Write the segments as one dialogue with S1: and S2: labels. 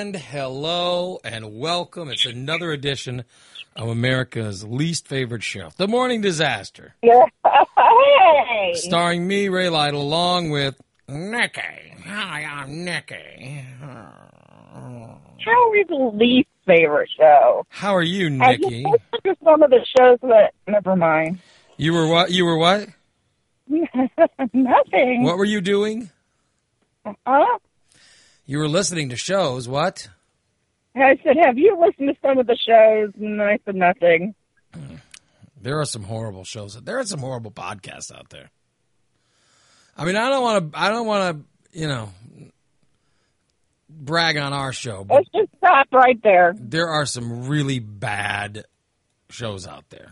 S1: And hello and welcome. It's another edition of America's least favorite show, The Morning Disaster.
S2: Yeah. Hey.
S1: Starring me, Ray Lytle, along with Nikki. Hi, I'm Nikki.
S2: How is the least favorite show?
S1: How are you,
S2: I
S1: Nikki?
S2: just listened to some of the shows that, never mind.
S1: You were what? You were what?
S2: Nothing.
S1: What were you doing?
S2: Huh?
S1: You were listening to shows. What?
S2: I said, have you listened to some of the shows? And I said, nothing.
S1: There are some horrible shows. There are some horrible podcasts out there. I mean, I don't want to, brag on our show, but
S2: Let's just stop right there.
S1: there are some really bad shows out there.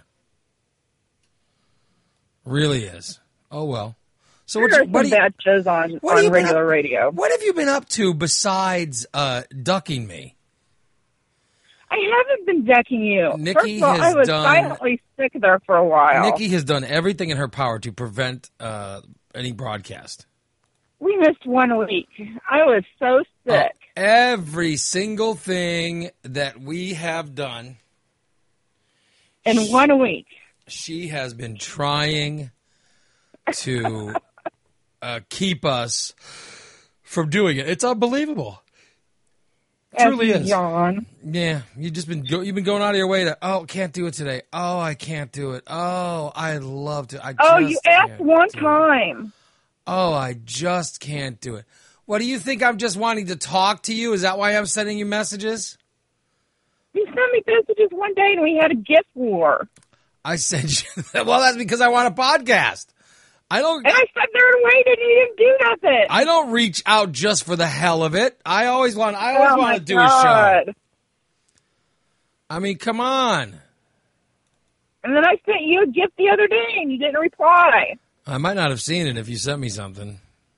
S1: Really is. Oh, well. So
S2: There are some bad shows on regular radio.
S1: What have you been up to besides ducking me?
S2: I haven't been decking you.
S1: Nikki
S2: First of all, I was
S1: done-
S2: silently sick there for a while.
S1: Nikki has done everything in her power to prevent any broadcast.
S2: We missed 1 week. I was so sick.
S1: Every single thing that we have done,
S2: In 1 week.
S1: she has been trying to keep us from doing it. It's unbelievable. It truly is.
S2: Yawn.
S1: Yeah, you've been going out of your way to, can't do it today. Oh, I can't do it. Oh, I'd love to.
S2: You asked one time.
S1: Oh, I just can't do it. What, do you think I'm just wanting to talk to you? Is that why I'm sending you messages?
S2: You sent me messages one day and we had a gift war.
S1: I sent you, well, that's because I want a podcast.
S2: And I sat there and waited and you didn't do nothing.
S1: I don't reach out just for the hell of it. I always want to do a
S2: God.
S1: show. I mean, come on.
S2: And then I sent you a gift the other day and you didn't reply.
S1: I might not have seen it if you sent me something.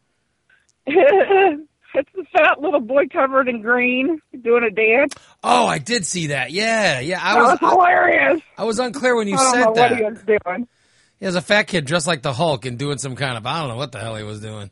S2: It's the fat little boy covered in green doing a dance.
S1: Oh, I did see that. Yeah.
S2: That was hilarious.
S1: I was unclear when you
S2: I don't
S1: said
S2: know
S1: that.
S2: what he was doing.
S1: He was a fat kid dressed like the Hulk and doing some kind of, I don't know what the hell he was doing.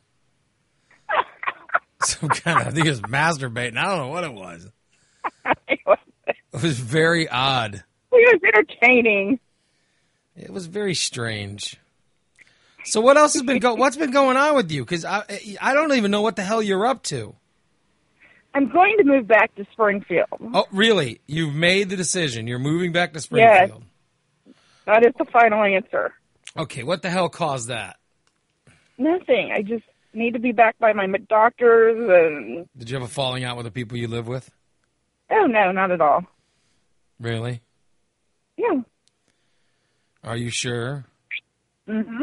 S1: Some kind of, I think he was masturbating. I don't know what it was. It was very odd.
S2: He was entertaining.
S1: It was very strange. So what else has been what's been going on with you? Because I don't even know what the hell you're up to.
S2: I'm going to move back to Springfield.
S1: Oh, really? You've made the decision. You're moving back to Springfield.
S2: Yes. That is the final answer.
S1: Okay, what the hell caused that?
S2: Nothing. I just need to be back by my doctors. And
S1: Did you have a falling out with the people you live with?
S2: oh, no, not at all.
S1: Really?
S2: Yeah.
S1: Are you sure?
S2: Mm-hmm.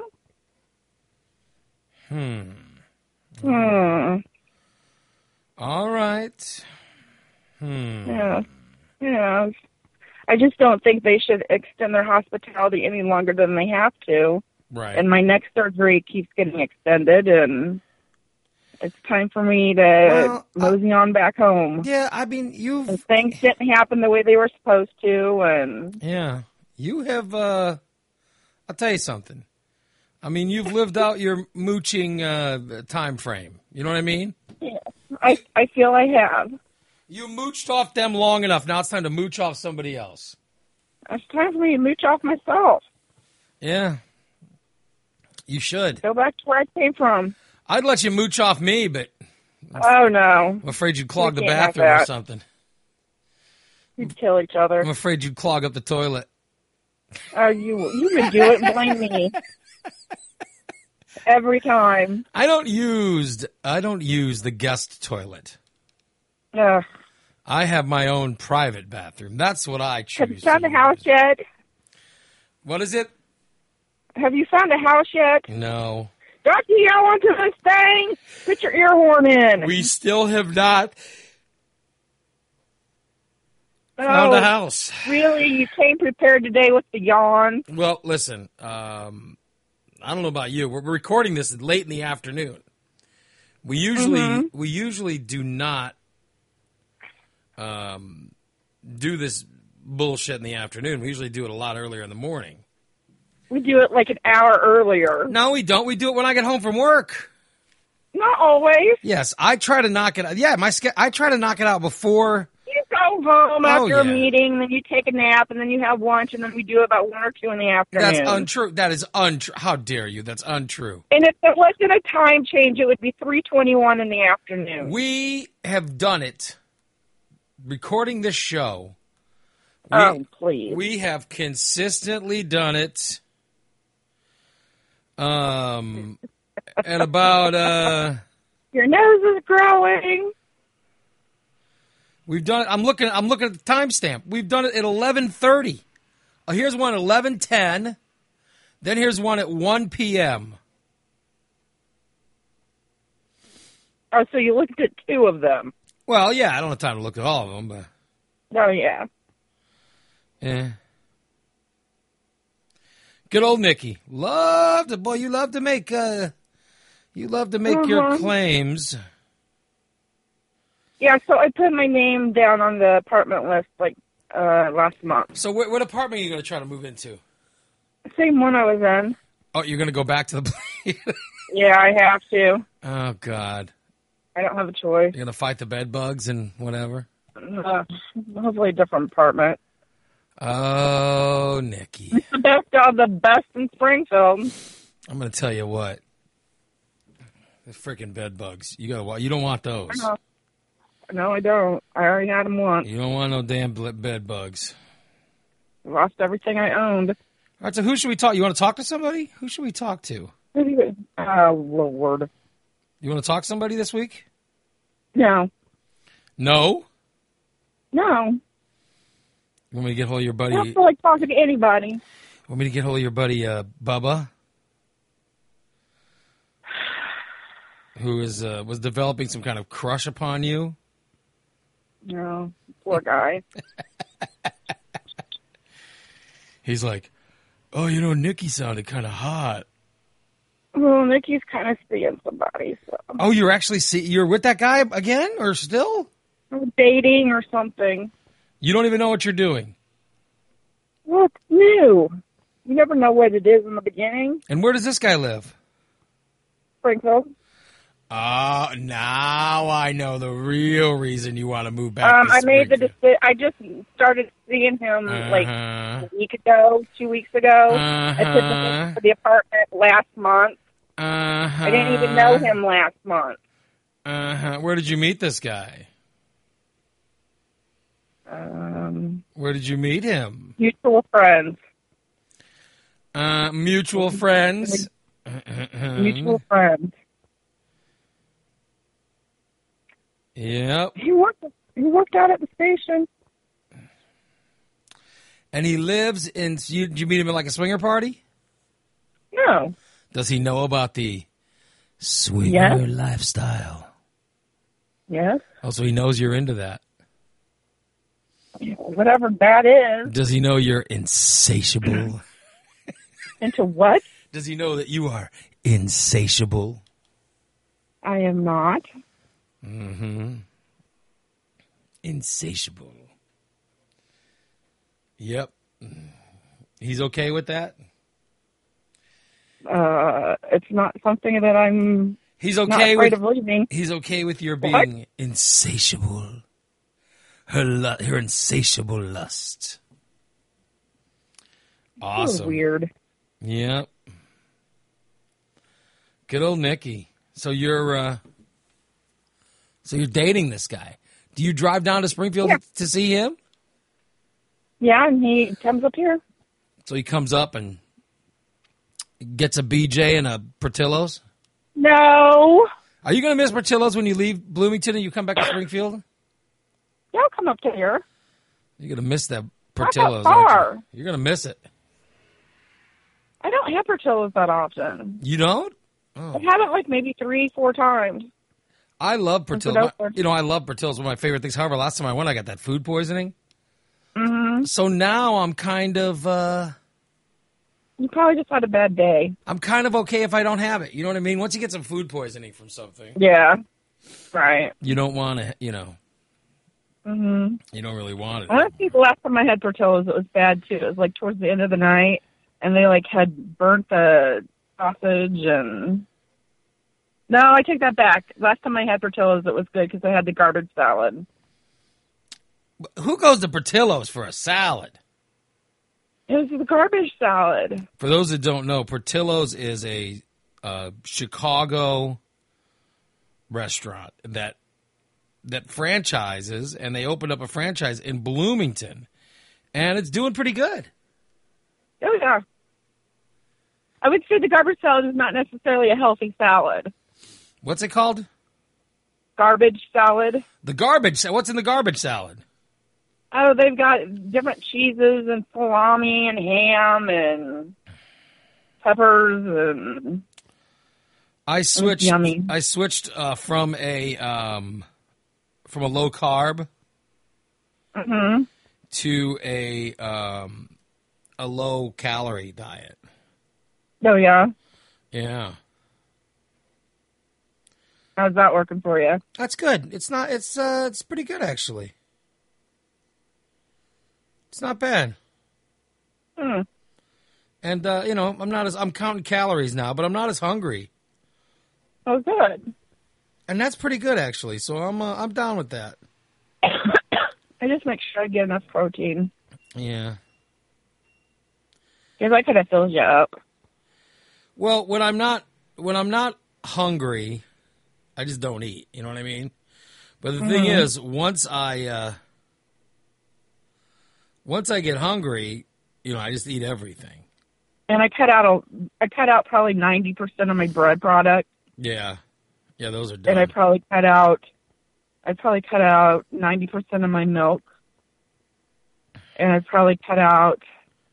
S1: All right.
S2: Yeah. Yeah. I just don't think they should extend their hospitality any longer than they have to.
S1: Right.
S2: And my neck surgery keeps getting extended, and it's time for me to mosey on back home.
S1: Yeah, I mean,
S2: And things didn't happen the way they were supposed to, and
S1: yeah, you have, I'll tell you something. I mean, you've lived out your mooching time frame. You know what I mean?
S2: yeah, I feel I have.
S1: You mooched off them long enough. Now it's time to mooch off somebody else.
S2: It's time for me to mooch off myself.
S1: Yeah. You should.
S2: Go back to where I came from.
S1: I'd let you mooch off me, but
S2: Oh, no.
S1: I'm afraid you'd clog the
S2: can't have
S1: bathroom or
S2: that.
S1: something.
S2: We'd kill each other.
S1: I'm afraid you'd clog up the toilet.
S2: Oh, you would do it and blame me. Every time.
S1: I don't use the guest toilet.
S2: Ugh.
S1: I have my own private bathroom. That's what I choose.
S2: Have you found
S1: to
S2: a house
S1: use.
S2: yet?
S1: What is it?
S2: Have you found a house yet?
S1: No.
S2: Don't you yell onto this thing? Put your ear horn in.
S1: We still have not found a house.
S2: Really? You came prepared today with the yawn?
S1: Well, listen, I don't know about you. We're recording this late in the afternoon. We usually do not do this bullshit in the afternoon. We usually do it a lot earlier in the morning.
S2: We do it like an hour earlier.
S1: No, we don't. We do it when I get home from work.
S2: Not always.
S1: Yes, I try to knock it out. Yeah, I try to knock it out before.
S2: You go home after a
S1: yeah.
S2: meeting, then you take a nap, and then you have lunch, and then we do about 1 or 2 in the afternoon.
S1: That's untrue. That is untrue. How dare you? That's untrue.
S2: And if it wasn't a time change, it would be 3:21 in the afternoon.
S1: We have done it. Recording this show.
S2: Please.
S1: We have consistently done it. At about
S2: Your nose is growing.
S1: we've done it. I'm looking at the timestamp. We've done it at 11:30. Here's one at 11:10. Then here's one at 1 p.m.
S2: Oh, so you looked at 2 of them.
S1: Well, yeah, I don't have time to look at all of them, but
S2: Oh, yeah.
S1: Good old Nikki. You love to make your claims.
S2: Yeah, so I put my name down on the apartment list last month.
S1: So what apartment are you going to try to move into?
S2: Same one I was in.
S1: Oh, you're going to go back to the place?
S2: Yeah, I have to.
S1: Oh, God.
S2: I don't have a choice.
S1: You're going to fight the bed bugs and whatever?
S2: Hopefully a different apartment.
S1: Oh, Nikki.
S2: It's the best of the best in Springfield.
S1: I'm going to tell you what. The freaking bed bugs. You don't want those.
S2: No, I don't. I already had them once.
S1: You don't want no damn bed bugs.
S2: Lost everything I owned.
S1: All right, so who should we talk? You want to talk to somebody? Who should we talk to?
S2: Oh, Lord.
S1: You want to talk to somebody this week?
S2: No.
S1: No?
S2: No.
S1: You want me to get hold of your buddy?
S2: I don't feel like talking to anybody.
S1: Want me to get hold of your buddy, Bubba? Who was developing some kind of crush upon you?
S2: No. Poor guy.
S1: He's like, oh, Nikki sounded kind of hot.
S2: Well, Nikki's kind of seeing somebody, so.
S1: Oh, you're with that guy again, or still?
S2: Dating or something.
S1: You don't even know what you're doing.
S2: Well, it's new. You never know what it is in the beginning.
S1: And where does this guy live?
S2: Springfield.
S1: Now I know the real reason you want to move back.
S2: I made the decision. I just started seeing him like a week ago, 2 weeks ago. I took him for the apartment last month. I didn't even know him last month.
S1: Where did you meet this guy? Where did you meet him?
S2: Mutual friends.
S1: Mutual friends.
S2: Mutual friends.
S1: Yep.
S2: He worked out at the station.
S1: And he lives in. Did you meet him at like a swinger party?
S2: No.
S1: Does he know about the swinger lifestyle?
S2: Yes.
S1: Oh, so he knows you're into that.
S2: Whatever that is.
S1: Does he know you're insatiable?
S2: Into what?
S1: Does he know that you are insatiable?
S2: I am not.
S1: Mm-hmm. Insatiable. Yep. He's okay with that?
S2: It's not something that I'm
S1: He's okay
S2: not afraid of leaving.
S1: He's okay with your being insatiable. Her insatiable lust. Awesome.
S2: Weird.
S1: Yep. Good old Nikki. So you're dating this guy. Do you drive down to Springfield to see him?
S2: Yeah, and he comes up here.
S1: So he comes up and gets a BJ and a Portillo's?
S2: No.
S1: Are you going to miss Portillo's when you leave Bloomington and you come back to Springfield?
S2: Yeah, I'll come up to here.
S1: You're going to miss that
S2: Not
S1: Portillo's.
S2: that far.
S1: You're going to miss it.
S2: I don't have Portillo's that often.
S1: You don't? Oh.
S2: I've had it like maybe 3-4 times.
S1: I love Portillo's. I love Portillo's. One of my favorite things. However, last time I went, I got that food poisoning.
S2: Mm-hmm.
S1: So now I'm kind of...
S2: You probably just had a bad day.
S1: I'm kind of okay if I don't have it. You know what I mean? Once you get some food poisoning from something.
S2: Yeah. Right.
S1: You don't want to,
S2: Mm-hmm.
S1: You don't really want it.
S2: I think the last time I had Portillo's, it was bad, too. It was like towards the end of the night, and they like had burnt the sausage, and No, I take that back. Last time I had Portillo's, it was good because I had the garbage salad.
S1: Who goes to Portillo's for a salad?
S2: It was the garbage salad.
S1: For those that don't know, Portillo's is a Chicago restaurant that franchises, and they opened up a franchise in Bloomington, and it's doing pretty good.
S2: Oh, yeah. I would say the garbage salad is not necessarily a healthy salad.
S1: What's it called?
S2: Garbage salad.
S1: The garbage. What's in the garbage salad?
S2: Oh, they've got different cheeses and salami and ham and peppers and.
S1: I switched.
S2: Yummy.
S1: I switched from a low carb to a low calorie diet.
S2: Oh yeah.
S1: Yeah.
S2: How's that working for you?
S1: That's good. It's not. It's pretty good actually. It's not bad.
S2: Hmm.
S1: And I'm counting calories now, but I'm not as hungry.
S2: Oh, good.
S1: And that's pretty good actually. So I'm down with that.
S2: I just make sure I get enough protein.
S1: Yeah.
S2: Because I could have filled you up.
S1: Well, when I'm not hungry, I just don't eat. You know what I mean? But the thing is, once I get hungry, I just eat everything.
S2: And I cut out probably 90% of my bread product.
S1: Yeah, those are done.
S2: And I probably cut out 90% of my milk. And I probably cut out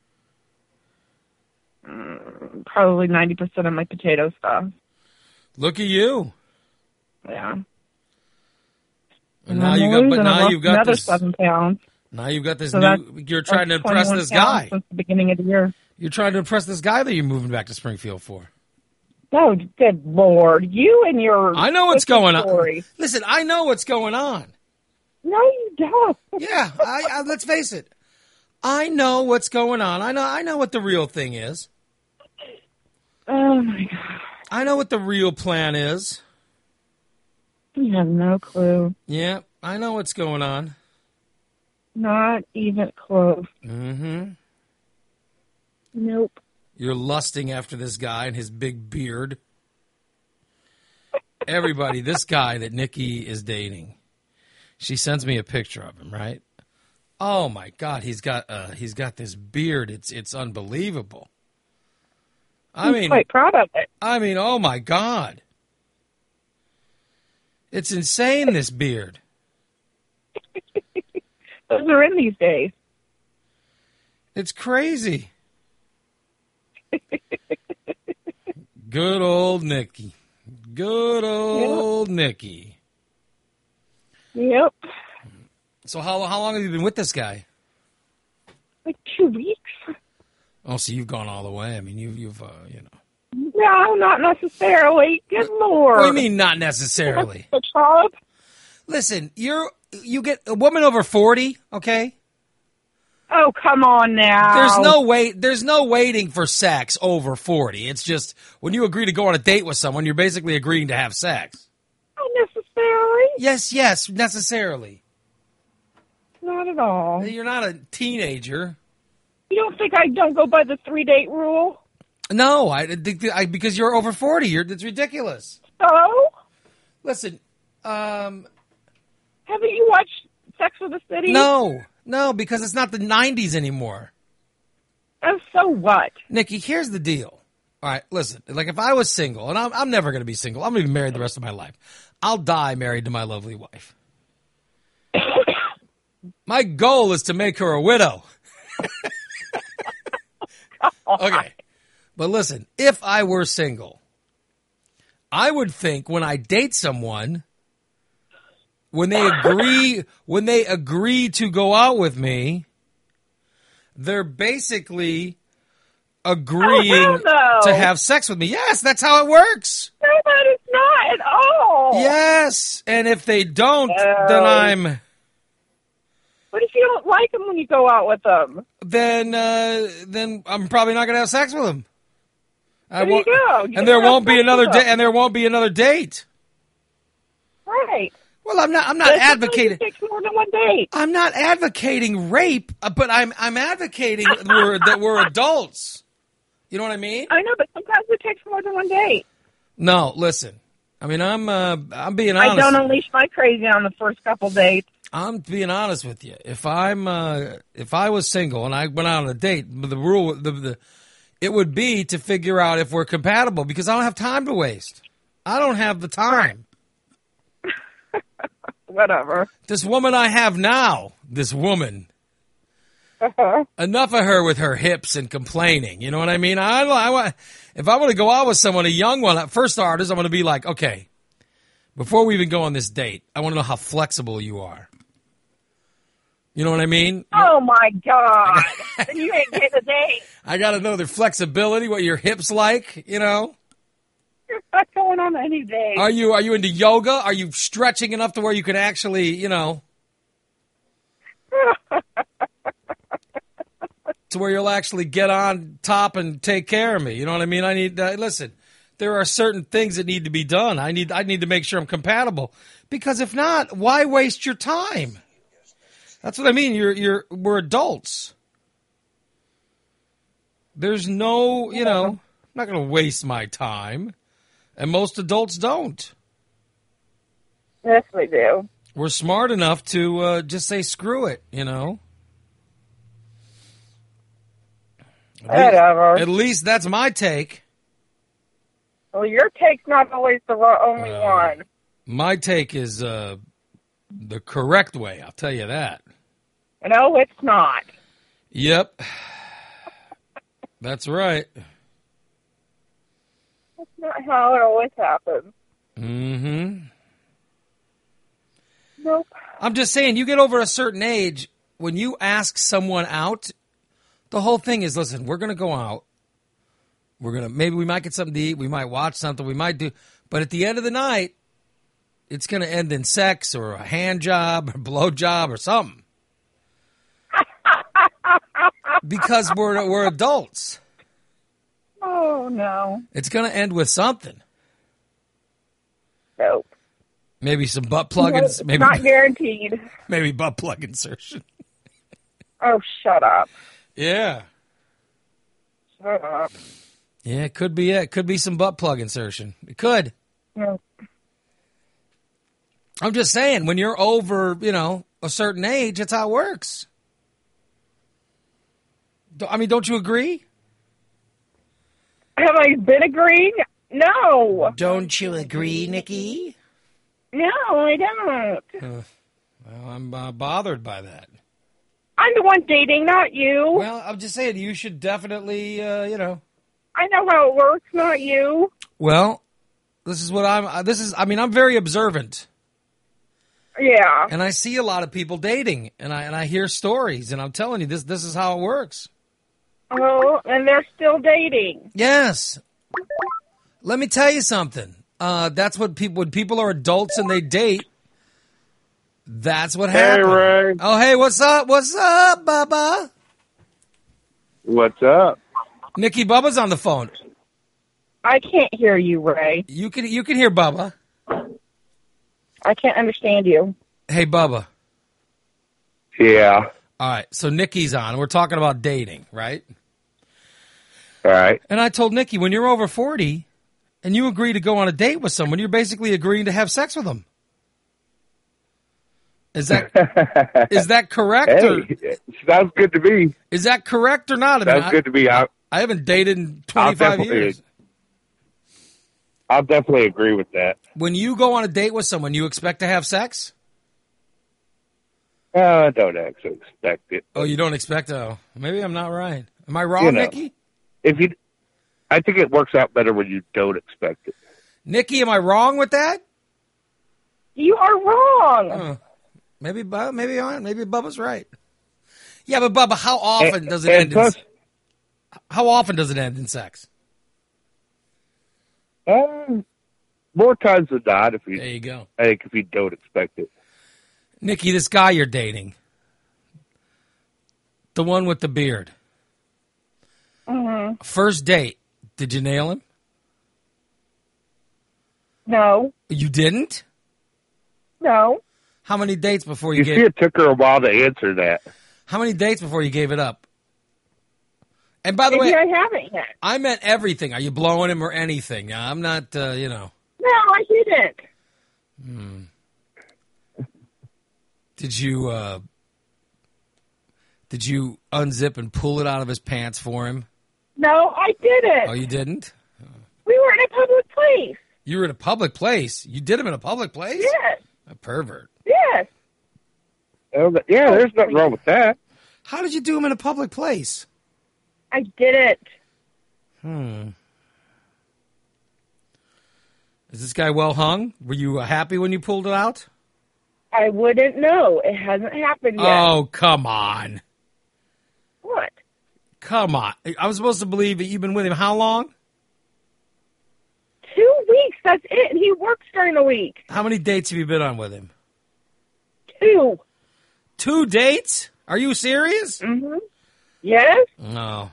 S2: probably 90% of my potato stuff.
S1: Look at you.
S2: Yeah.
S1: And now you've got
S2: another
S1: this
S2: 7 pounds.
S1: Now you've got this
S2: So
S1: you're trying to impress this guy.
S2: Since the beginning of the year.
S1: You're trying to impress this guy that you're moving back to Springfield for.
S2: Oh, good Lord. You and your
S1: I know what's going
S2: story.
S1: on. Listen, I know what's going on.
S2: No, you don't.
S1: Yeah, I let's face it. I know what's going on. I know what the real thing is.
S2: Oh, my God.
S1: I know what the real plan is.
S2: You have no clue.
S1: Yeah, I know what's going on.
S2: Not even close.
S1: Mm-hmm.
S2: Nope.
S1: You're lusting after this guy and his big beard. Everybody, this guy that Nikki is dating, she sends me a picture of him, right? Oh my God, he's got this beard. It's unbelievable.
S2: I'm quite proud of it.
S1: I mean, oh my God. It's insane, this beard.
S2: Those are in these days.
S1: It's crazy. Good old Nikki. Good old Nikki.
S2: Yep.
S1: So how long have you been with this guy?
S2: Like 2 weeks.
S1: Oh, so you've gone all the way. I mean, you've
S2: No, not necessarily. Good Lord.
S1: What do you mean, not necessarily?
S2: The child?
S1: Listen, you get a woman over 40, okay?
S2: Oh, come on now.
S1: There's no waiting for sex over 40. It's just when you agree to go on a date with someone, you're basically agreeing to have sex.
S2: Not necessarily.
S1: Yes, necessarily.
S2: Not at all.
S1: You're not a teenager.
S2: You don't think I don't go by the 3-date rule?
S1: No, because you're over 40. It's ridiculous.
S2: So?
S1: Listen,
S2: haven't you watched Sex with the City?
S1: No, because it's not the 90s anymore.
S2: Oh, so what?
S1: Nikki, here's the deal. All right, listen. Like, if I was single, and I'm never going to be single. I'm going to be married the rest of my life. I'll die married to my lovely wife. My goal is to make her a widow. Okay. But listen, if I were single, I would think when I date someone, when they agree to go out with me, they're basically agreeing to have sex with me. Yes, that's how it works.
S2: No, that is not at all.
S1: Yes, and if they don't, then I'm...
S2: What if you don't like them when you go out with them?
S1: Then I'm probably not going to have sex with them.
S2: There you go.
S1: And there won't be another date. And there won't be another date.
S2: Right.
S1: Well, I'm not advocating.
S2: It takes more than one date.
S1: I'm not advocating rape, but I'm advocating that we're adults. You know what I mean?
S2: I know, but sometimes it takes more than one date.
S1: No, listen. I mean, I'm being honest.
S2: I don't unleash my crazy on the first couple dates.
S1: I'm being honest with you. If I was single and I went out on a date, the rule it would be to figure out if we're compatible because I don't have time to waste. I don't have the time.
S2: Whatever.
S1: This woman I have now, this woman. Enough of her with her hips and complaining. You know what I mean? If I want to go out with someone, a young one, at first starters, I'm going to be like, okay, before we even go on this date, I want to know how flexible you are. You know what I mean?
S2: Oh, my God. Then you ain't getting a date.
S1: I got to know their flexibility, what your hips like, you know?
S2: You're not going on any date.
S1: Are you into yoga? Are you stretching enough to where you can actually, you know, to where you'll actually get on top and take care of me? You know what I mean? I need listen. There are certain things that need to be done. I need to make sure I'm compatible because if not, why waste your time? That's what I mean. We're adults. There's no, you know, I'm not going to waste my time. And most adults don't.
S2: Yes, we do.
S1: We're smart enough to just say, screw it, you know.
S2: Whatever.
S1: At least that's my take.
S2: Well, your take's not always the only one.
S1: My take is the correct way, I'll tell you that.
S2: No, it's not.
S1: Yep. That's right.
S2: That's not how it always happens.
S1: Mm-hmm.
S2: Nope.
S1: I'm just saying, you get over a certain age, when you ask someone out, the whole thing is, listen, we're going to go out. Maybe we might get something to eat. We might watch something. We might do. But at the end of the night, it's going to end in sex or a hand job or blow job or something. Because we're adults.
S2: Oh, no.
S1: It's going to end with something.
S2: Nope.
S1: Maybe some butt plug-ins. Maybe
S2: not guaranteed.
S1: Maybe butt plug insertion.
S2: Oh, shut up.
S1: Yeah.
S2: Shut up.
S1: Yeah, it could be it. It could be some butt plug insertion. It could.
S2: Nope.
S1: I'm just saying, when you're over, you know, a certain age, that's how it works. I mean, don't you agree?
S2: Have I been agreeing? No.
S1: Don't you agree, Nikki?
S2: No, I don't.
S1: Well, I'm bothered by that.
S2: I'm the one dating, not you.
S1: Well, I'm just saying, you should definitely, you know.
S2: I know how it works, not you.
S1: Well, I'm very observant.
S2: Yeah.
S1: And I see a lot of people dating, and I hear stories, and I'm telling you, this is how it works.
S2: Oh, and they're still dating.
S1: Yes. Let me tell you something. That's what when people are adults and they date, that's what happens.
S3: Hey, Ray.
S1: Oh, hey, what's up? What's up, Bubba?
S3: What's up?
S1: Nikki Bubba's on the phone.
S2: I can't hear you, Ray.
S1: You can hear Bubba.
S2: I can't understand you.
S1: Hey, Bubba.
S3: Yeah.
S1: All right, so Nikki's on. We're talking about dating, right?
S3: All right.
S1: And I told Nikki, when you're over 40 and you agree to go on a date with someone, you're basically agreeing to have sex with them. Is that correct?
S3: Hey, sounds good to me.
S1: Is that correct or not?
S3: Sounds good to me.
S1: I haven't dated in 25 years.
S3: I'll definitely agree with that.
S1: When you go on a date with someone, you expect to have sex?
S3: I don't actually expect it.
S1: Oh, you don't expect? Oh, maybe I'm not right. Am I wrong, Nikki?
S3: I think it works out better when you don't expect it.
S1: Nikki, am I wrong with that?
S2: You are wrong.
S1: Maybe Bubba's right. Yeah, but Bubba, how often does it end? How often does it end in sex?
S3: More times than not. There
S1: you go.
S3: I think if you don't expect it.
S1: Nikki, this guy you're dating, the one with the beard.
S2: Mm-hmm.
S1: First date, Did you nail him?
S2: No.
S1: You didn't?
S2: No.
S1: How many dates before you
S3: You
S1: gave
S3: see, it took her a while to answer that.
S1: How many dates before you gave it up? And by the
S2: Maybe
S1: way,
S2: I haven't yet.
S1: I meant everything. Are you blowing him or anything? I'm not,
S2: No, I didn't.
S1: Did you unzip and pull it out of his pants for him?
S2: No, I didn't.
S1: Oh, you didn't?
S2: We were in a public place.
S1: You were in a public place. You did him in a public place?
S2: Yes.
S1: A pervert.
S2: Yes.
S3: Yeah, there's nothing wrong with that.
S1: How did you do him in a public place?
S2: I didn't.
S1: Is this guy well hung? Were you happy when you pulled it out?
S2: I wouldn't know. It hasn't happened yet.
S1: Oh, come on.
S2: What?
S1: Come on. I was supposed to believe that you've been with him how long?
S2: 2 weeks. That's it. And he works during the week.
S1: How many dates have you been on with him?
S2: 2.
S1: 2 dates? Are you serious?
S2: Mm-hmm. Yes.
S1: No.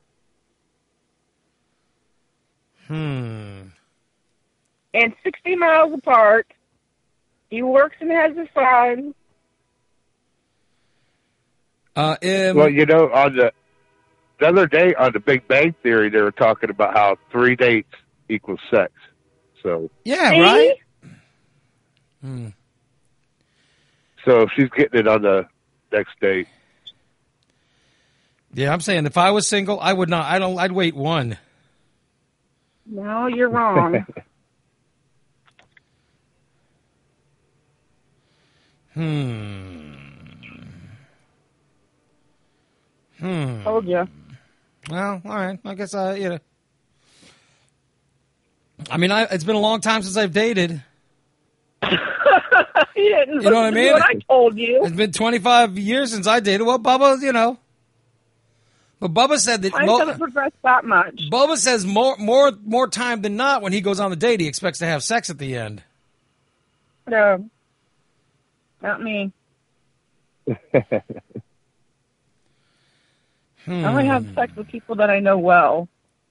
S2: And 60 miles apart. He works and has a son.
S3: Well, you know, on the other day on the Big Bang Theory, they were talking about how 3 dates equals sex. So
S1: yeah,
S2: See?
S1: right?
S3: so she's getting it on the next date.
S1: Yeah, I'm saying if I was single, I would not. I'd wait 1.
S2: No, you're wrong. Told you.
S1: Well, all right. I guess you know. I mean, it's been a long time since I've dated.
S2: You didn't
S1: You know what I
S2: listen to
S1: mean?
S2: what I told you.
S1: It's been 25 years since I dated. Well, Bubba, you know. But Bubba said that
S2: I haven't progressed that much.
S1: Bubba says more time than not when he goes on the date, he expects to have sex at the end.
S2: No. Not me. I only have sex with people that I know well.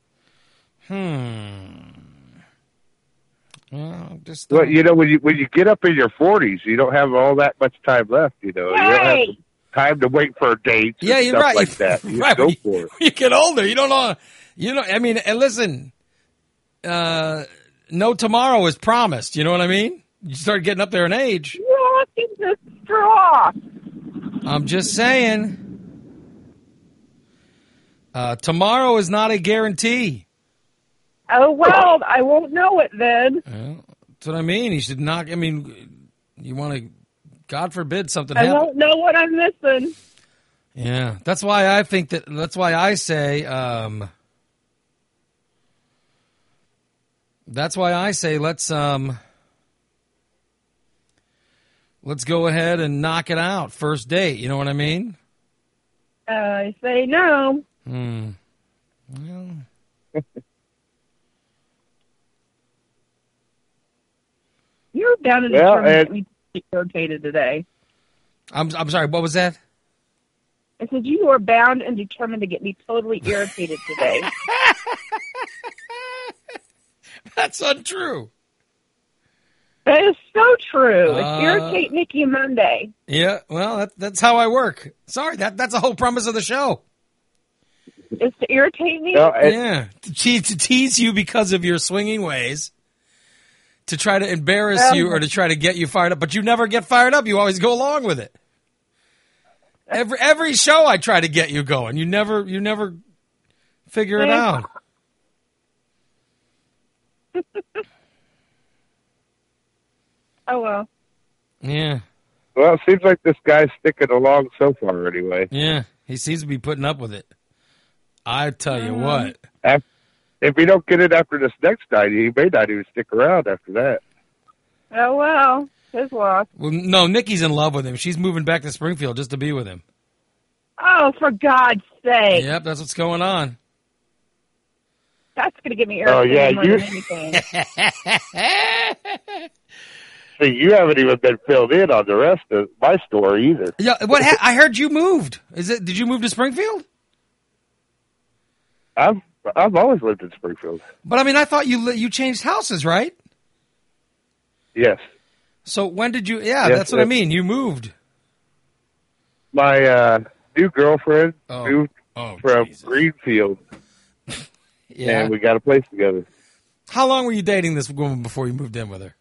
S1: Well, just
S3: Well, you know, when you get up in your 40s, you don't have all that much time left. You know, you don't have time to wait for dates.
S1: Yeah,
S3: and
S1: you're
S3: stuff
S1: right.
S3: Like that. You
S1: right.
S3: go
S1: When
S3: for it.
S1: you get older, you don't know. You know. I mean, and listen. No tomorrow is promised. You know what I mean? You start getting up there in age.
S2: What is this straw?
S1: I'm just saying. Tomorrow is not a guarantee.
S2: Oh, well, I won't know it then.
S1: Well, that's what I mean. You should not. I mean, you want to. God forbid something
S2: I
S1: happens.
S2: won't know what I'm missing.
S1: Yeah, that's why I think that. That's why I say. That's why I say let's go ahead and knock it out first date. You know what I mean?
S2: I say no.
S1: Well.
S2: You're bound and determined to be irritated today.
S1: I'm sorry. What was that?
S2: I said you are bound and determined to get me totally irritated today.
S1: That's untrue.
S2: That is so true. It's Irritate Nikki Monday.
S1: Yeah, well, that's how I work. Sorry, that's the whole premise of the show.
S2: It's to irritate me?
S1: Yeah, to tease you because of your swinging ways, to try to embarrass you or to try to get you fired up. But you never get fired up. You always go along with it. Every show I try to get you going. You never figure it out.
S2: Oh, well.
S1: Yeah.
S3: Well, it seems like this guy's sticking along so far anyway.
S1: Yeah, he seems to be putting up with it. I tell you what.
S3: If you don't get it after this next night, he may not even stick around after that.
S2: Oh, well. His loss.
S1: Well, no, Nikki's in love with him. She's moving back to Springfield just to be with him.
S2: Oh, for God's sake.
S1: Yep, that's what's going on.
S2: That's going to get me irritated more than anything.
S3: See, you haven't even been filled in on the rest of my story either.
S1: Yeah, I heard you moved. Did you move to Springfield?
S3: I'm I've always lived in Springfield.
S1: But I mean, I thought you changed houses, right?
S3: Yes.
S1: So when did you? Yeah, yes, that's what I mean. You moved.
S3: My new girlfriend moved from Jesus. Greenfield.
S1: Yeah.
S3: And we got a place together.
S1: How long were you dating this woman before you moved in with her?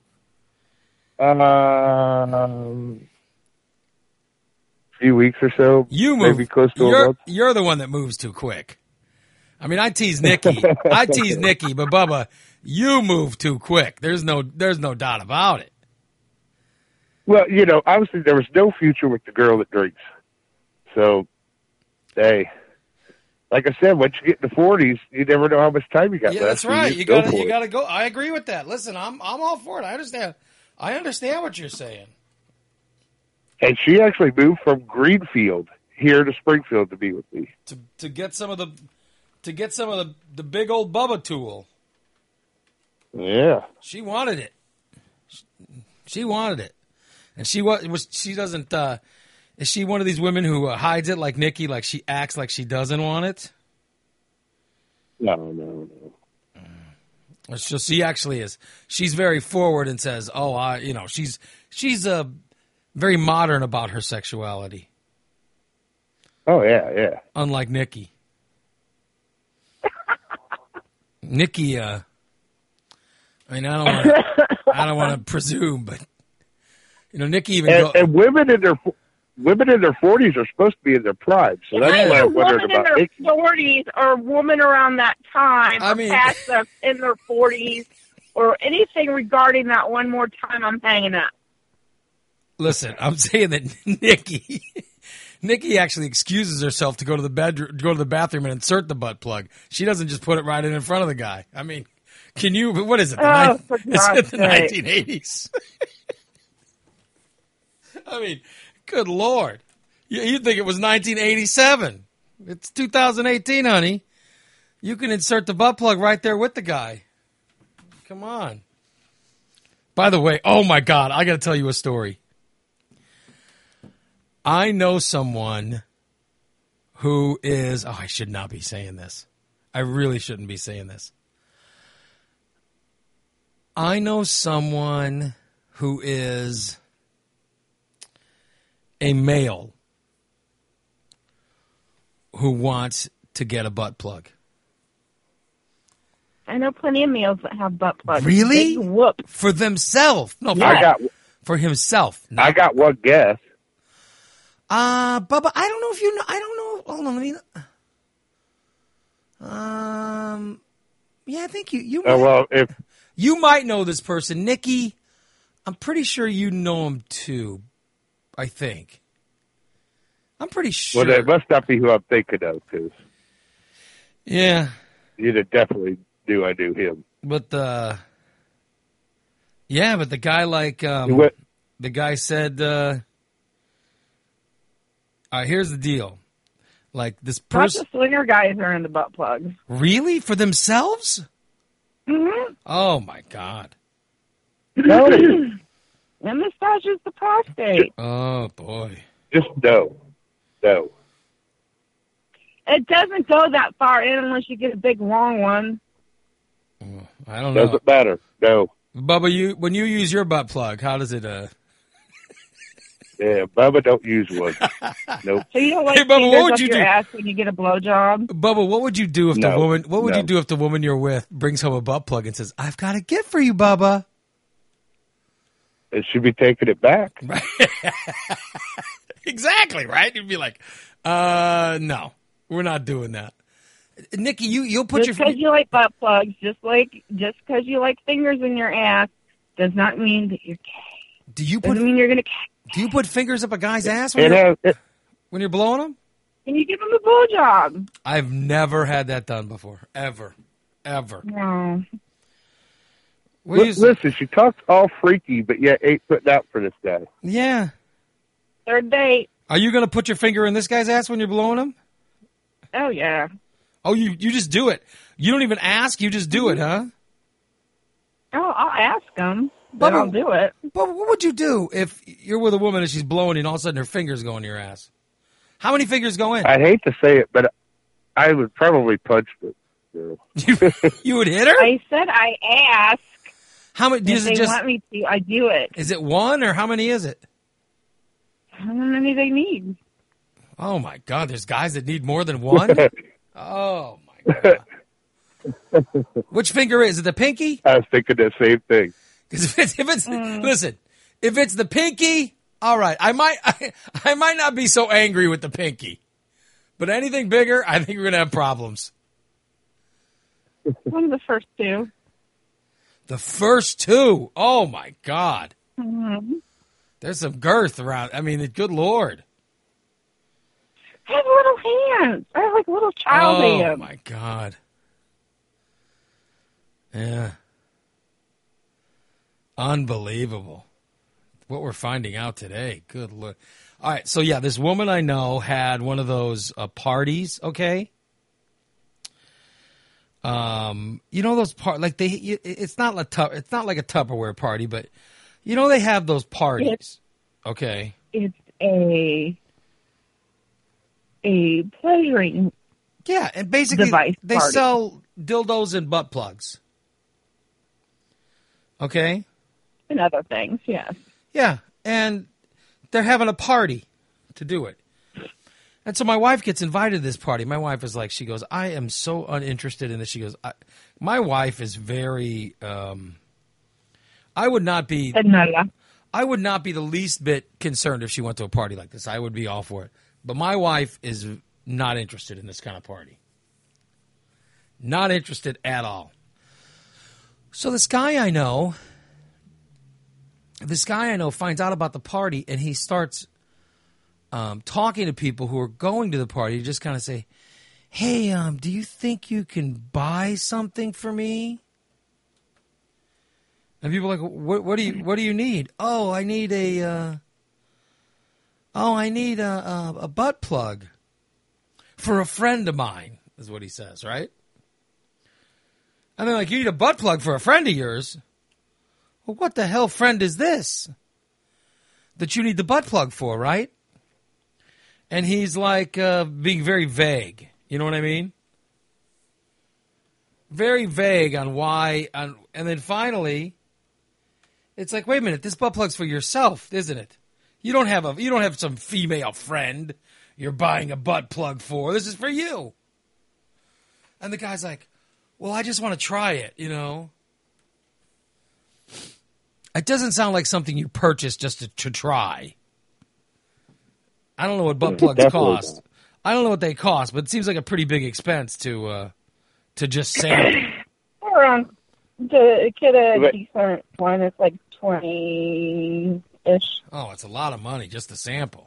S3: Few weeks or so.
S1: You moved.
S3: Maybe close to a month.
S1: You're the one that moves too quick. I mean, I tease Nikki. But Bubba, you move too quick. There's no doubt about it.
S3: Well, obviously there was no future with the girl that drinks. So, hey, like I said, once you get in the 40s, you never know how much time you got left.
S1: Yeah, that's right. You got to go. I agree with that. Listen, I'm all for it. I understand what you're saying.
S3: And she actually moved from Greenfield here to Springfield to be with me.
S1: To get some of the big old Bubba tool.
S3: Yeah.
S1: She wanted it. She wanted it. And she doesn't is she one of these women who hides it like Nikki, like she acts like she doesn't want it?
S3: No.
S1: So she actually is. She's very forward and says, she's very modern about her sexuality.
S3: Oh, yeah.
S1: Unlike Nikki. Nikki, I don't want to presume, but Nikki even
S3: and women in their 40s are supposed to be in their prime, so that's why I'm wondering about Nikki.
S2: Women in their 40s or a woman around that time, past in their 40s, or anything regarding that one more time, I'm hanging up.
S1: Listen, I'm saying that Nikki actually excuses herself to go to the bathroom and insert the butt plug. She doesn't just put it right in front of the guy. I mean, can you? What is it? Is it the 1980s? I mean, good Lord. You'd think it was 1987. It's 2018, honey. You can insert the butt plug right there with the guy. Come on. By the way, oh my God, I got to tell you a story. I know someone who is, I should not be saying this. I really shouldn't be saying this. I know someone who is a male who wants to get a butt plug.
S2: I know plenty of males that have butt plugs.
S1: Really?
S2: Whoop.
S1: For themselves? No, for himself. No.
S3: I got one guess.
S1: Bubba, I don't know if you know. I don't know. Hold on, let me. Yeah, I think you. Might, you might know this person, Nikki. I'm pretty sure you know him too. I think. I'm pretty sure.
S3: Well, that must not be who I'm thinking of, because.
S1: Yeah.
S3: You definitely knew I knew him.
S1: But the guy the guy said. Here's the deal. Like this person.
S2: Lots of swinger guys are into butt plugs.
S1: Really? For themselves?
S2: Mm-hmm.
S1: Oh, my God.
S3: No.
S2: It massages the prostate.
S1: Oh, boy.
S3: Just no. No.
S2: It doesn't go that far in unless you get a big, long one.
S1: I don't know.
S3: Doesn't matter. No.
S1: Bubba, when you use your butt plug, how does it...
S3: Yeah, Bubba don't use one. Nope.
S2: So you don't like Bubba, what would you do? Ass when you get a blowjob?
S1: Bubba, what would you do if the woman? What would you do if the woman you're with brings home a butt plug and says, "I've got a gift for you, Bubba"?
S3: It should be taking it back.
S1: Right. Exactly right. You'd be like, "No, we're not doing that." Nikki, you'll put
S2: just because you like butt plugs, just because you like fingers in your ass, does not mean that you're gay. Doesn't mean you're gonna.
S1: Do you put fingers up a guy's ass when you're blowing him?
S2: Can you give him a blowjob?
S1: I've never had that done before. Ever.
S2: No.
S3: Listen, she talks all freaky, but yet ain't putting out for this guy.
S1: Yeah.
S2: Third date.
S1: Are you going to put your finger in this guy's ass when you're blowing him?
S2: Oh, yeah.
S1: Oh, you just do it. You don't even ask, you just do it, huh?
S2: Oh, I'll ask him. But I'll do it.
S1: But what would you do if you're with a woman and she's blowing you and all of a sudden her fingers go in your ass? How many fingers go in?
S3: I hate to say it, but I would probably punch it. girl.
S1: You would hit her?
S2: I said I ask.
S1: How many?
S2: If they want me to, I do it.
S1: Is it one or how many is it?
S2: How many they need?
S1: Oh my God! There's guys that need more than one. Oh my God! Which finger is it? The pinky?
S3: I was thinking the same thing.
S1: Because if it's listen, if it's the pinky, all right. I might not be so angry with the pinky, but anything bigger, I think we're gonna have problems.
S2: One of the first two.
S1: The first two. Oh my God!
S2: Mm-hmm.
S1: There's some girth around. I mean, good Lord.
S2: I have little hands. I have like little child hands.
S1: Oh my God. Yeah. Unbelievable. What we're finding out today. Good Lord. All right. So yeah, this woman I know had one of those parties. Okay. You know those like it's not like a Tupperware party, but you know they have those parties. Okay.
S2: It's a pleasuring.
S1: Yeah, and basically they sell dildos and butt plugs. Okay?
S2: And other things, yes.
S1: Yeah, and they're having a party to do it. And so my wife gets invited to this party. My wife is like, she goes, I am so uninterested in this. She goes, my wife is very, I would not be the least bit concerned if she went to a party like this. I would be all for it. But my wife is not interested in this kind of party. Not interested at all. So this guy I know finds out about the party, and he starts talking to people who are going to the party to just kind of say, hey, do you think you can buy something for me? And people are like, what do you need? Oh, I need a butt plug for a friend of mine, is what he says, right? And they're like, you need a butt plug for a friend of yours? Well, what the hell friend is this that you need the butt plug for, right? And he's like being very vague. You know what I mean? Very vague on why. And then finally, it's like, wait a minute, this butt plug's for yourself, isn't it? You don't have some female friend you're buying a butt plug for. This is for you. And the guy's like, well, I just want to try it, you know. It doesn't sound like something you purchase just to try. I don't know what butt plugs cost. I don't know what they cost, but it seems like a pretty big expense to just sample.
S2: Around to get a decent one, it's like 20-ish.
S1: Oh, it's a lot of money just to sample.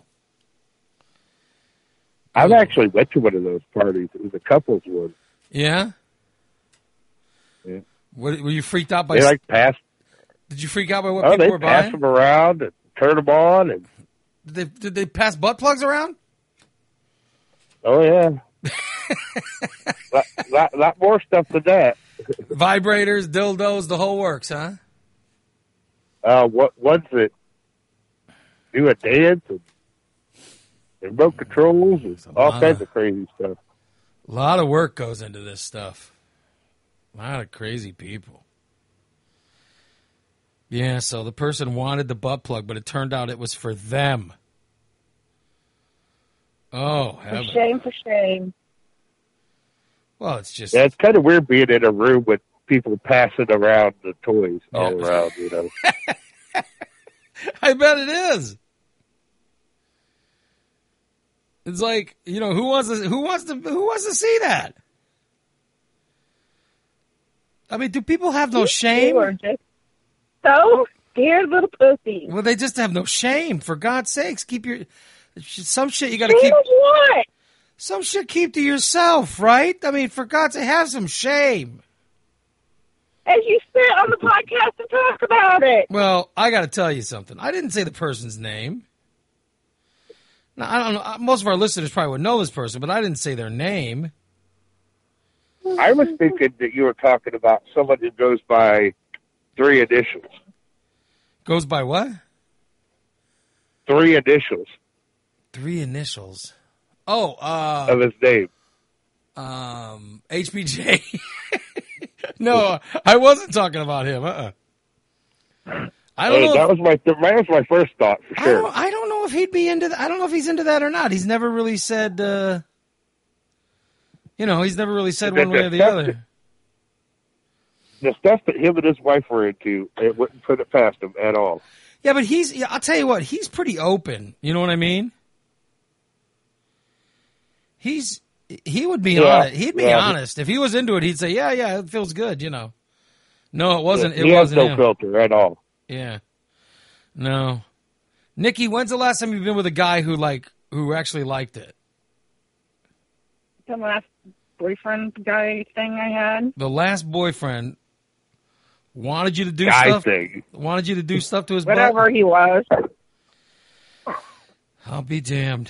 S3: I've actually went to one of those parties. It was a couples one.
S1: Yeah?
S3: Yeah.
S1: Were you freaked out by...
S3: They like passed...
S1: Did you freak out by what people were buying?
S3: They pass them around and turn them on. And...
S1: Did they pass butt plugs around?
S3: Oh, yeah. lot more stuff than that.
S1: Vibrators, dildos, the whole works, huh?
S3: Ones that do a dance and remote controls and all kinds of crazy stuff.
S1: A lot of work goes into this stuff. A lot of crazy people. Yeah, so the person wanted the butt plug, but it turned out it was for them. Oh, heaven.
S2: For shame.
S1: Well, it's just...
S3: Yeah, it's kind of weird being in a room with people passing around the toys all around, you know.
S1: I bet it is. It's like, you know, who wants to see that? I mean, do people have no shame?
S2: You are just so scared little pussy.
S1: Well, they just have no shame. For God's sakes, keep your... Some shit you got to keep...
S2: What?
S1: Some shit keep to yourself, right? I mean, for God's sake, have some shame.
S2: As you sit on the podcast and talk about it.
S1: Well, I got to tell you something. I didn't say the person's name. Now, I don't know. Most of our listeners probably would know this person, but I didn't say their name.
S3: I was thinking that you were talking about someone who goes by 3 initials.
S1: Goes by what?
S3: 3 initials.
S1: 3 initials. Oh,
S3: of his name.
S1: HBJ. No, I wasn't talking about him. I don't know.
S3: That was my first thought for sure.
S1: I don't know if he'd be into that. I don't know if he's into that or not. He's never really said, he's never really said one way or the other.
S3: The stuff that him and his wife were into, it wouldn't put it past him at all.
S1: Yeah, but I'll tell you what, he's pretty open. You know what I mean? He would be honest. He'd be honest. If he was into it, he'd say, yeah, it feels good, No, it wasn't.
S3: He has no filter at all.
S1: Yeah. No. Nikki, when's the last time you've been with a guy who actually liked it?
S2: The last boyfriend guy thing I had.
S1: The last boyfriend wanted you to do
S3: guy
S1: stuff.
S3: Thing.
S1: Wanted you to do stuff to his
S2: whatever
S1: butt?
S2: he was.
S1: I'll be damned.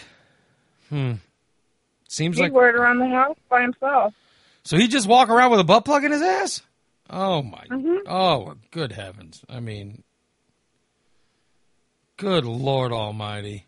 S1: Seems
S2: He'd
S1: like
S2: wear it around the house by himself.
S1: So he just walk around with a butt plug in his ass? Oh my!
S2: Mm-hmm.
S1: Oh, good heavens! I mean, good Lord Almighty!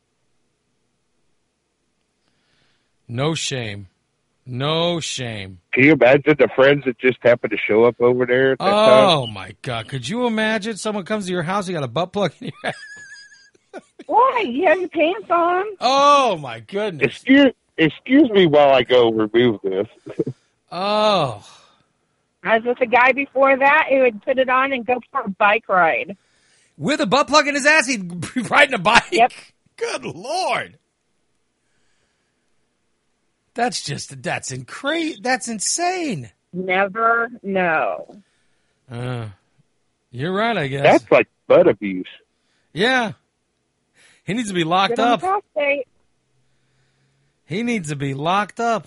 S1: No shame, no shame.
S3: Can you imagine the friends that just happened to show up over there at that time?
S1: My God! Could you imagine someone comes to your house, you got a butt plug in your ass?
S2: Why? You have your pants on?
S1: Oh my goodness!
S3: Excuse me while I go remove this.
S1: Oh.
S2: I was with a guy before that who would put it on and go for a bike ride.
S1: With a butt plug in his ass, he'd be riding a bike?
S2: Yep.
S1: Good Lord. That's insane.
S2: Never know.
S1: You're right, I guess.
S3: That's like butt abuse.
S1: Yeah. He needs to be locked
S2: Get on
S1: up.
S2: prostate.
S1: He needs to be locked up.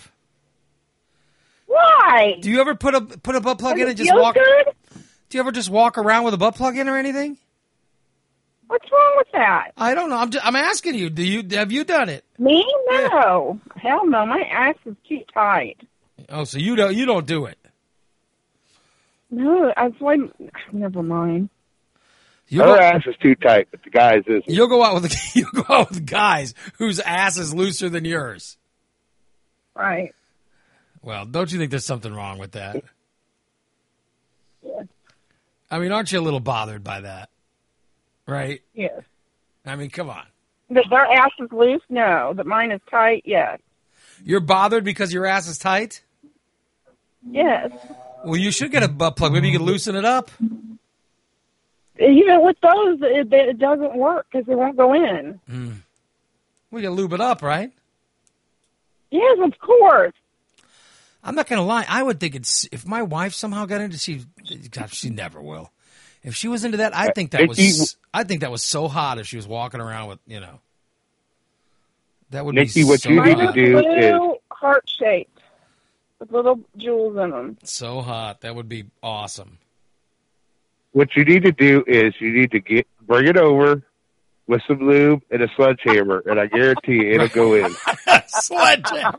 S2: Why?
S1: Do you ever put a butt plug in and just
S2: feel
S1: walk?
S2: Good?
S1: Do you ever just walk around with a butt plug in or anything?
S2: What's wrong with that?
S1: I don't know. I'm asking you. Have you done it?
S2: Me? No. Yeah. Hell no. My ass is too tight.
S1: Oh, so you don't do it?
S2: No, that's why. Never mind.
S3: Her ass is too tight, but the guy's isn't.
S1: You'll go out with guys whose ass is looser than yours.
S2: Right.
S1: Well, don't you think there's something wrong with that?
S2: Yeah.
S1: I mean, aren't you a little bothered by that? Right?
S2: Yes.
S1: I mean, come on.
S2: That their ass is loose? No. That mine is tight? Yes.
S1: You're bothered because your ass is tight?
S2: Yes.
S1: Well, you should get a butt plug. Maybe you can loosen it up.
S2: Even with those, it doesn't work because they won't go in.
S1: We can lube it up, right?
S2: Yes, of course.
S1: I'm not going to lie. I would think if my wife somehow got into, she never will. If she was into that, I think that was so hot if she was walking around with, that would
S3: Nikki,
S1: be
S3: what
S1: so
S3: you
S1: hot.
S3: need to do
S2: is heart-shaped with little jewels in them.
S1: So hot. That would be awesome.
S3: What you need to do is you need to bring it over with some lube and a sledgehammer, and I guarantee you it'll go in.
S1: Sledgehammer.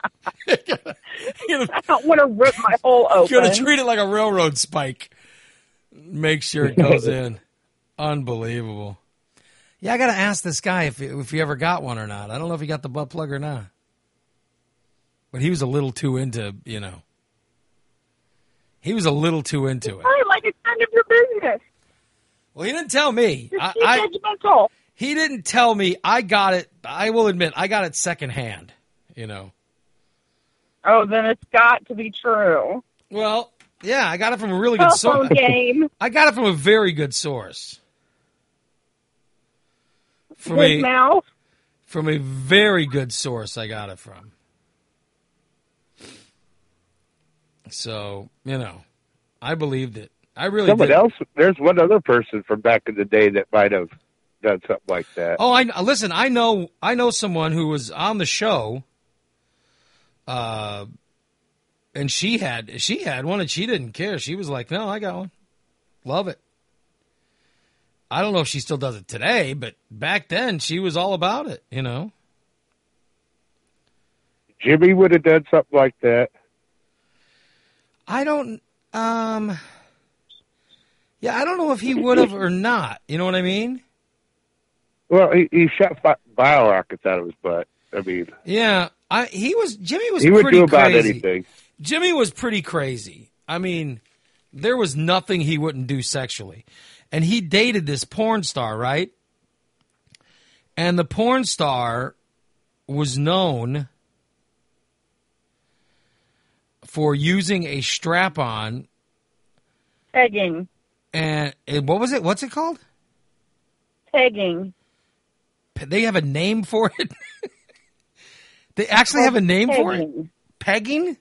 S2: I don't want to rip my hole open.
S1: You're going to treat it like a railroad spike. Make sure it goes in. Unbelievable. Yeah, I got to ask this guy if he ever got one or not. I don't know if he got the butt plug or not. But he was a little too into, He was a little too into it.
S2: Like it's none of your business.
S1: Well, he didn't tell me.
S2: Judgmental.
S1: He didn't tell me. I got it. I will admit, I got it secondhand,
S2: Oh, then it's got to be true.
S1: Well, yeah, I got it from a really good source.
S2: Game.
S1: I got it from a very good source.
S2: His mouth?
S1: From a very good source I got it from. So, I believed it. I really
S3: Someone
S1: did.
S3: else, there's one other person from back in the day that might have done something like that.
S1: Oh, listen, I know someone who was on the show, and she had one and she didn't care. She was like, no, I got one. Love it. I don't know if she still does it today, but back then she was all about it,
S3: Jimmy would have done something like that.
S1: I don't, yeah, I don't know if he would have or not. You know what I mean?
S3: Well, he shot bile rockets out of his butt. I mean,
S1: yeah, Jimmy was
S3: he would
S1: pretty
S3: do about
S1: crazy.
S3: anything.
S1: Jimmy was pretty crazy. I mean, there was nothing he wouldn't do sexually. And he dated this porn star, right? And the porn star was known for using a strap-on.
S2: Pegging.
S1: And what was it? What's it called?
S2: Pegging.
S1: They have a name for it? They actually have a name for it? Pegging?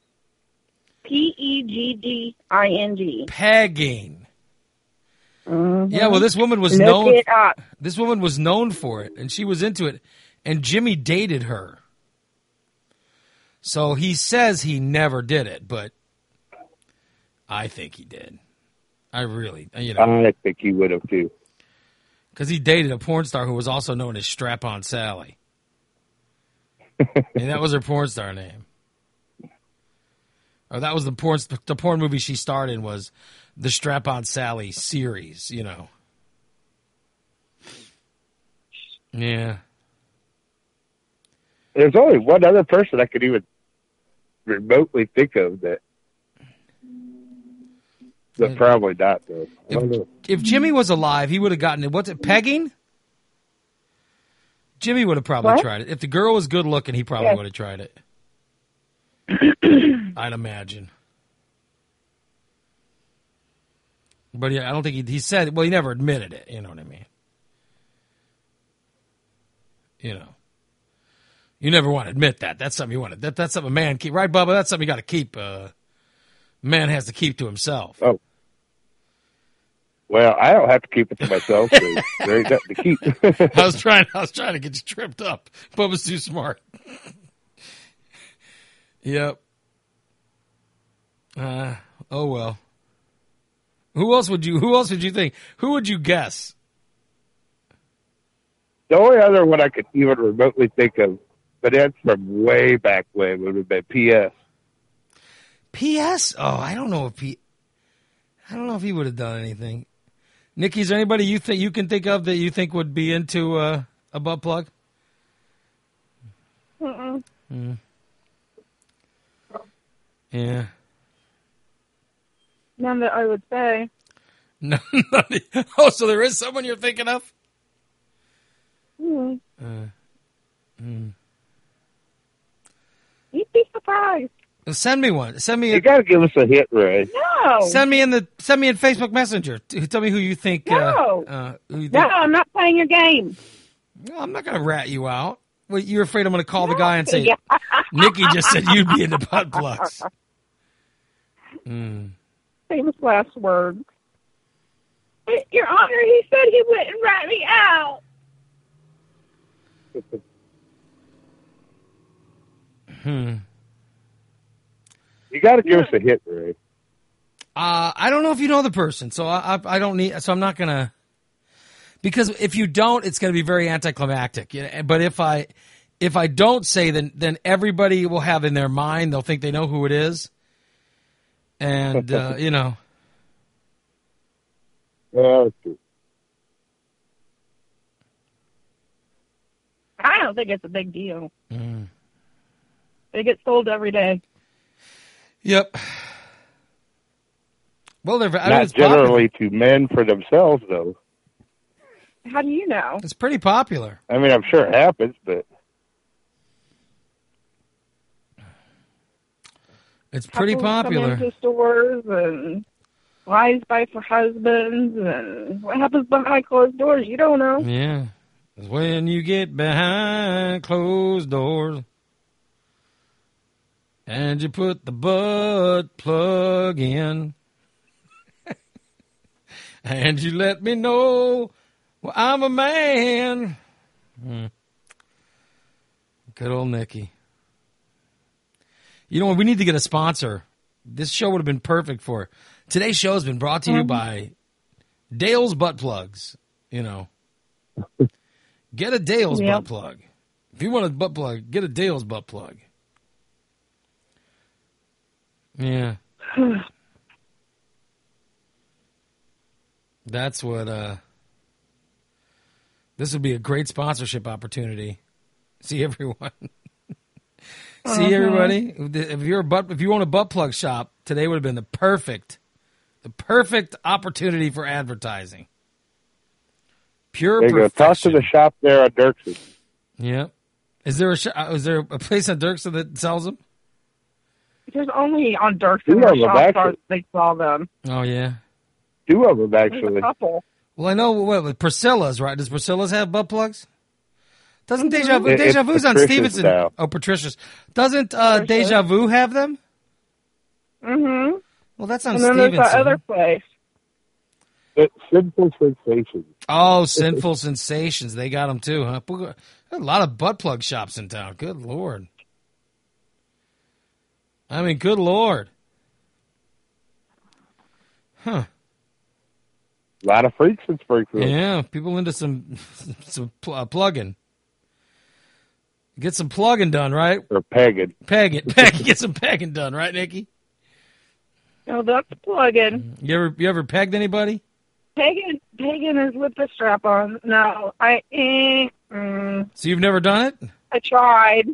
S2: Pegging.
S1: Pegging.
S2: Mm-hmm.
S1: Yeah, well, this woman was
S2: Look
S1: known.
S2: it up.
S1: This woman was known for it, and she was into it. And Jimmy dated her. So he says he never did it, but I think he did. I really,
S3: I think he would have too.
S1: Because he dated a porn star who was also known as Strap-On Sally. And that was her porn star name. Or that was the porn movie she starred in was the Strap-On Sally series, Yeah.
S3: There's only one other person I could even remotely think of that. But probably not, though. I don't know.
S1: If Jimmy was alive, he would have gotten it. What's it, pegging? Jimmy would have probably tried it. If the girl was good looking, he probably would have tried it. I'd imagine. But yeah, I don't think he said, well, he never admitted it. You know what I mean? You never want to admit that. That's something you want to, that's something a man keep, right, Bubba? That's something you got to keep, man has to keep to himself.
S3: Oh. Well, I don't have to keep it to myself, so there ain't nothing to keep.
S1: I was trying to get you tripped up. Bubba's too smart. Yep. Oh well. Who else would you think? Who would you guess?
S3: The only other one I could even remotely think of, but that's from way back when, would have been P.S.
S1: P.S. Oh, I don't know if he would have done anything. Nikki, is there anybody you can think of that you think would be into a butt plug?
S2: Mm-mm.
S1: Yeah.
S2: None that I would say.
S1: No. Oh, so there is someone you're thinking of?
S2: You'd be surprised.
S1: Send me one.
S3: You got to give us a hit, Ray.
S2: No.
S1: Send me in Facebook Messenger. Tell me who you think.
S2: No.
S1: Who you think.
S2: No, I'm not playing your game.
S1: No, I'm not going to rat you out. Well, you're afraid I'm going to call the guy and say, Nikki just said you'd be into butt plugs.
S2: Famous last words. Your Honor, he said he wouldn't rat me out.
S3: You got to give us a hit, Ray.
S1: I don't know if you know the person, so I don't need. So I'm not gonna. Because if you don't, it's going to be very anticlimactic. But if I don't say, then everybody will have in their mind. They'll think they know who it is, and
S3: Yeah, that's true.
S2: I don't think it's a big deal. They get sold every day.
S1: Yep. Well,
S3: not generally to men for themselves, though.
S2: How do you know?
S1: It's pretty popular.
S3: I mean, I'm sure it happens, but
S1: it's pretty popular.
S2: Come into stores and wives buy for husbands, and what happens behind closed doors, you don't know.
S1: Yeah. It's when you get behind closed doors and you put the butt plug in and you let me know I'm a man. Good old Nikki. You know what? We need to get a sponsor. This show would have been perfect for her. Today's show has been brought to you by Dale's Butt Plugs. Get a Dale's butt plug. If you want a butt plug, get a Dale's butt plug. Yeah. That's what, this would be a great sponsorship opportunity. See everyone. See, everybody, if you own a butt plug shop, today would have been the perfect opportunity for advertising. Pure
S3: There you go. Talk to the shop there on Dirksen.
S1: Yeah. Is there a place on Dirksen that sells them?
S2: There's only on Dirksen where shops they sell them.
S1: Oh, yeah.
S3: Two of them, actually.
S2: There's a couple.
S1: Well, I know with Priscilla's, right? Does Priscilla's have butt plugs? Doesn't Deja Vu's on Stevenson?
S3: Now.
S1: Oh, Patricia's. Doesn't Deja Vu have them?
S2: Mm-hmm.
S1: Well, that's on
S2: and then
S1: Stevenson.
S2: There's that other place.
S3: Sinful Sensations.
S1: Oh, Sinful Sensations. They got them too, huh? A lot of butt plug shops in town. Good Lord. I mean, good Lord. Huh.
S3: A lot of freaks in Springfield.
S1: Yeah, people into some plugging. Get some plugging done, right?
S3: Or pegging.
S1: Pegging. Get some pegging done, right, Nikki?
S2: No, that's plugging.
S1: You ever pegged anybody?
S2: Pegging is with the strap on. No,
S1: So you've never done it?
S2: I tried.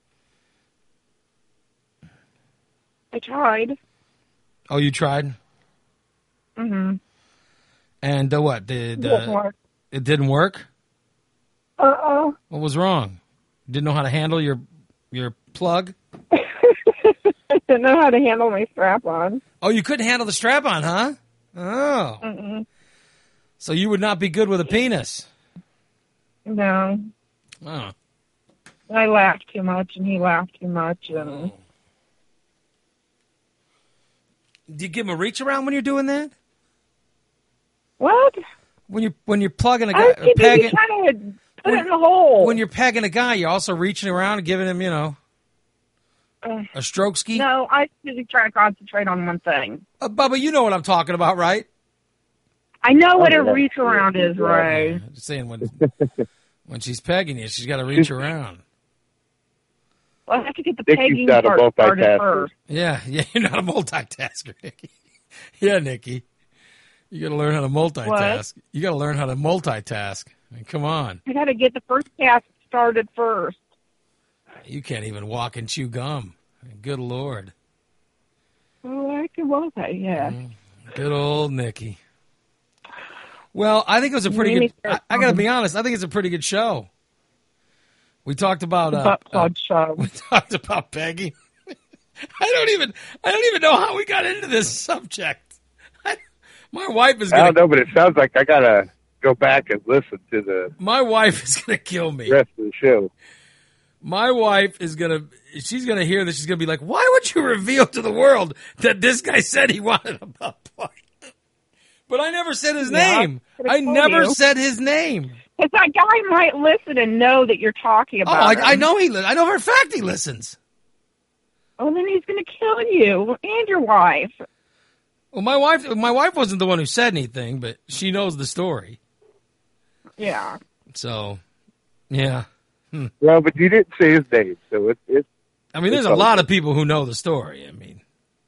S1: Oh, you tried?
S2: Mm-hmm.
S1: And what? It didn't work?
S2: Uh-oh.
S1: What was wrong? Didn't know how to handle your plug?
S2: I didn't know how to handle my strap on.
S1: Oh, you couldn't handle the strap on, huh? Oh.
S2: Mm-mm.
S1: So you would not be good with a penis?
S2: No.
S1: Oh.
S2: I laughed too much, and he laughed too much, and...
S1: Oh. Do you give him a reach around when you're doing that?
S2: What?
S1: When you're plugging a guy,
S2: I was trying to put it in the hole.
S1: When you're pegging a guy, you're also reaching around and giving him, a stroke ski.
S2: No, I just try to concentrate on one thing.
S1: Bubba, you know what I'm talking about, right?
S2: I know what a reach around is, Ray.
S1: I'm just saying when she's pegging you, she's got to reach around.
S2: Well, I have to get the pegging part started first.
S1: Yeah, you're not a multitasker, Nikki. Yeah, Nikki. You got to learn how to multitask.
S2: What?
S1: You got to learn how to multitask. I mean, come on.
S2: I got to get the first task started first.
S1: You can't even walk and chew gum. Good Lord.
S2: Oh, I can multitask, yeah.
S1: Good old Nikki. Well, I think it was a pretty good... I got to be honest. I think it's a pretty good show. We talked about...
S2: butt plug show.
S1: We talked about pegging. I don't even know how we got into this subject. My wife is going to...
S3: I don't know, but it sounds like I got to go back and listen to the...
S1: My wife is going to kill me.
S3: Rest of the show.
S1: My wife is going to... She's going to hear this. She's going to be like, why would you reveal to the world that this guy said he wanted a butt plug? But I never said his name. I never said his name.
S2: Because that guy might listen and know that you're talking about him.
S1: I know I know for a fact he listens.
S2: Oh, then he's going to kill you and your wife.
S1: Well, my wife wasn't the one who said anything, but she knows the story.
S2: Yeah.
S1: So, yeah.
S3: Well, but you didn't say his name, so it's.
S1: I mean, there's a lot of people who know the story. I mean.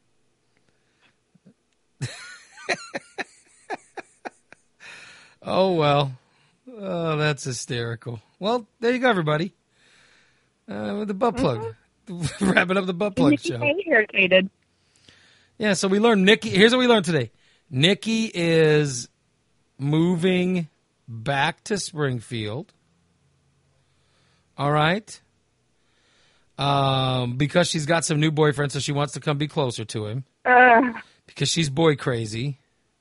S1: Oh, well. Oh, that's hysterical. Well, there you go, everybody. With the butt plug. Wrapping up the butt plug show.
S2: Irritated.
S1: Yeah, so we learned Nikki. Here's what we learned today. Nikki is moving back to Springfield. All right. Because she's got some new boyfriend, so she wants to come be closer to him. Because she's boy crazy.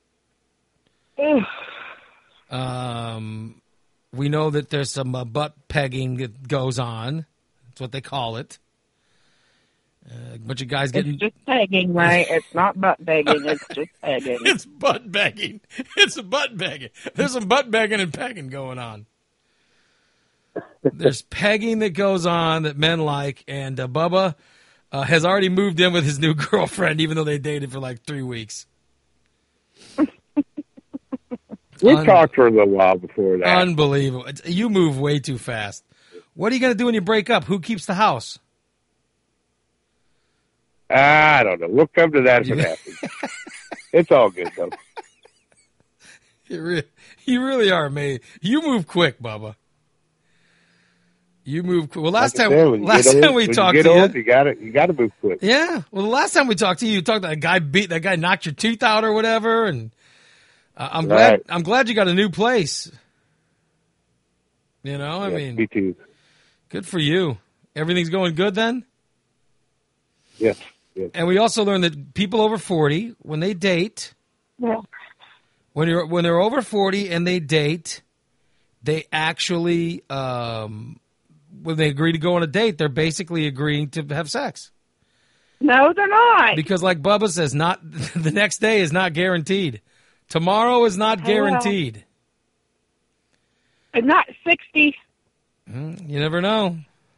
S1: We know that there's some butt pegging that goes on. That's what they call it. A bunch of guys getting...
S2: It's just pegging, right? It's not butt begging. It's just pegging.
S1: It's butt begging. It's butt begging. There's some butt begging and pegging going on. There's pegging that goes on that men like, and Bubba has already moved in with his new girlfriend, even though they dated for like 3 weeks.
S3: We talked for a little while before that.
S1: Unbelievable. You move way too fast. What are you going to do when you break up? Who keeps the house?
S3: I don't know. We'll come to that if it happens. It's all good, though.
S1: You really are amazing. You move quick, Bubba. You move. Well, last
S3: Like I
S1: time
S3: said, when you
S1: we
S3: get
S1: talked
S3: old,
S1: to you,
S3: you got to move quick.
S1: yeah. Well, the last time we talked to you talked that guy knocked your tooth out or whatever, and I'm glad you got a new place. You know, I mean,
S3: me too.
S1: Good for you. Everything's going good then?
S3: Yes. Yes.
S1: And we also learned that people over 40, when they date, when they're over 40 and they date, they actually, when they agree to go on a date, they're basically agreeing to have sex.
S2: No, they're not.
S1: Because like Bubba says, not the next day is not guaranteed. Tomorrow is not guaranteed.
S2: I'm not 60.
S1: You never know.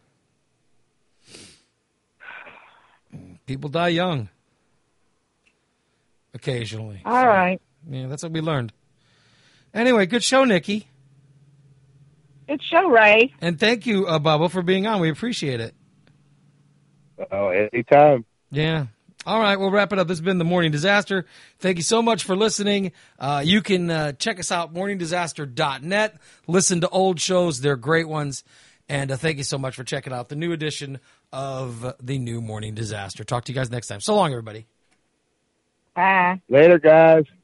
S1: People die young. Occasionally.
S2: All right.
S1: Yeah, that's what we learned. Anyway, good show, Nikki.
S2: Good show, Ray.
S1: And thank you, Bubba, for being on. We appreciate it.
S3: Oh, anytime.
S1: Yeah. All right, we'll wrap it up. This has been The Morning Disaster. Thank you so much for listening. You can check us out, morningdisaster.net. Listen to old shows. They're great ones. And thank you so much for checking out the new edition of the new Morning Disaster. Talk to you guys next time. So long, everybody.
S2: Bye.
S3: Later, guys.